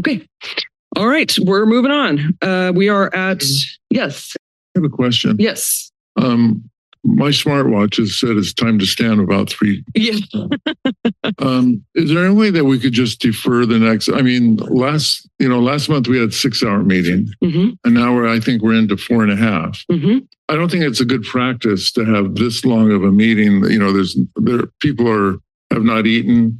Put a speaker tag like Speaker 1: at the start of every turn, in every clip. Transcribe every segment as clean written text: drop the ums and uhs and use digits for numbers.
Speaker 1: Okay. All right. We're moving on. We are at, yes.
Speaker 2: I have a question.
Speaker 1: Yes.
Speaker 2: My smartwatch has said it's time to stand about 3.
Speaker 1: Yeah.
Speaker 2: Is there any way that we could just defer the next? I mean, last month we had 6-hour meeting, and now I think we're into 4.5. I don't think it's a good practice to have this long of a meeting. You know, people have not eaten.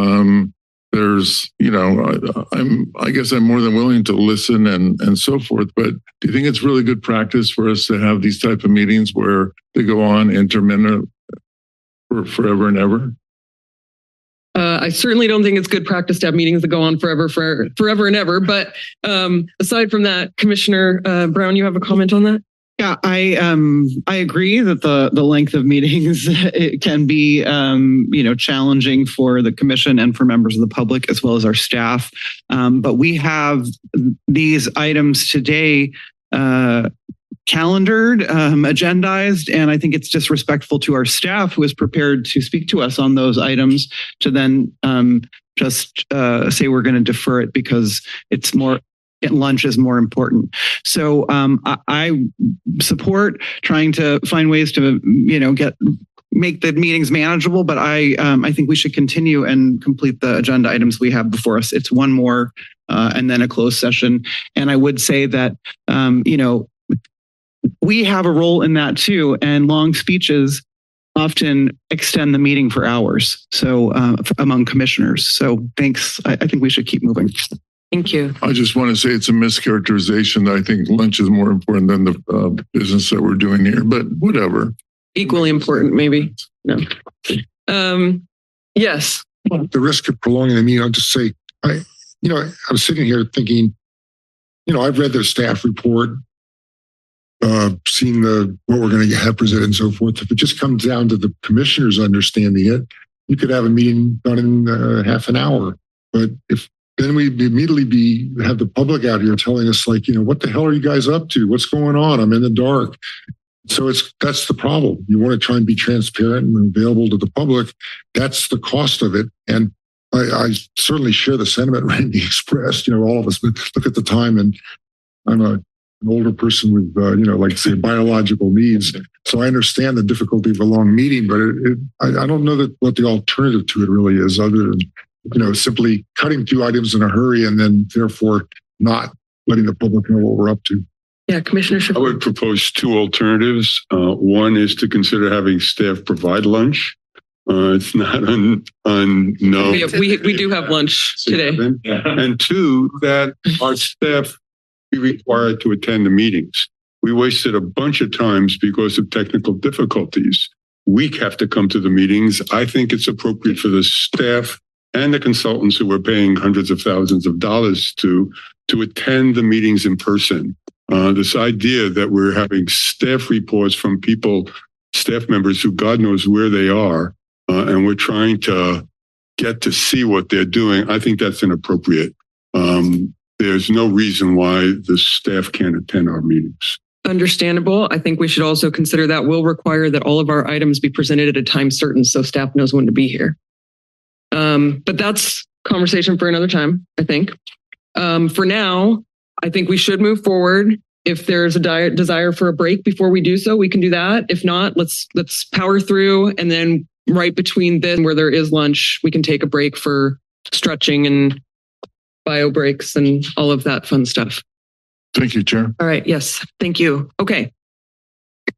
Speaker 2: I guess I'm more than willing to listen and so forth. But do you think it's really good practice for us to have these type of meetings where they go on intermittent for forever and ever?
Speaker 1: I certainly don't think it's good practice to have meetings that go on forever and ever. But aside from that, Commissioner Brown, you have a comment on that?
Speaker 3: Yeah, I agree that the length of meetings it can be challenging for the commission and for members of the public as well as our staff. But we have these items today calendared, agendized, and I think it's disrespectful to our staff who is prepared to speak to us on those items to then just say we're going to defer it because it's more. Lunch is more important. So I support trying to find ways to, make the meetings manageable, but I think we should continue and complete the agenda items we have before us. It's one more and then a closed session. And I would say that, we have a role in that too. And long speeches often extend the meeting for hours. So among commissioners. So thanks. I think we should keep moving.
Speaker 1: Thank you.
Speaker 2: I just want to say it's a mischaracterization that I think lunch is more important than the business that we're doing here, but whatever.
Speaker 1: Equally important, maybe. No. Yes.
Speaker 4: At the risk of prolonging the meeting, I'll just say, I was sitting here thinking, I've read the staff report, seen what we're going to have presented and so forth. If it just comes down to the commissioners understanding it, you could have a meeting done in half an hour. But then we'd immediately have the public out here telling us what the hell are you guys up to? What's going on? I'm in the dark. So that's the problem. You want to try and be transparent and available to the public. That's the cost of it. And I certainly share the sentiment Randy expressed. All of us look at the time, and I'm an older person with, biological needs. So I understand the difficulty of a long meeting, but I don't know what the alternative to it really is other than simply cutting 2 items in a hurry and then therefore not letting the public know what we're up to.
Speaker 1: Yeah, Commissioner Schiffer.
Speaker 5: I would propose 2 alternatives. One is to consider having staff provide lunch. It's not unknown.
Speaker 1: We do have lunch today.
Speaker 5: And 2, that our staff be required to attend the meetings. We wasted a bunch of times because of technical difficulties. We have to come to the meetings. I think it's appropriate for the staff and the consultants who we're paying hundreds of thousands of dollars to attend the meetings in person. This idea that we're having staff reports from staff members who God knows where they are, and we're trying to get to see what they're doing, I think that's inappropriate. There's no reason why the staff can't attend our meetings.
Speaker 1: Understandable. I think we should also consider that will require that all of our items be presented at a time certain so staff knows when to be here. But that's conversation for another time, I think. For now, I think we should move forward. If there's a desire for a break before we do so, we can do that. If not, let's power through. And then right between this and where there is lunch, we can take a break for stretching and bio breaks and all of that fun stuff.
Speaker 2: Thank you, Chair.
Speaker 1: All right. Yes. Thank you. Okay.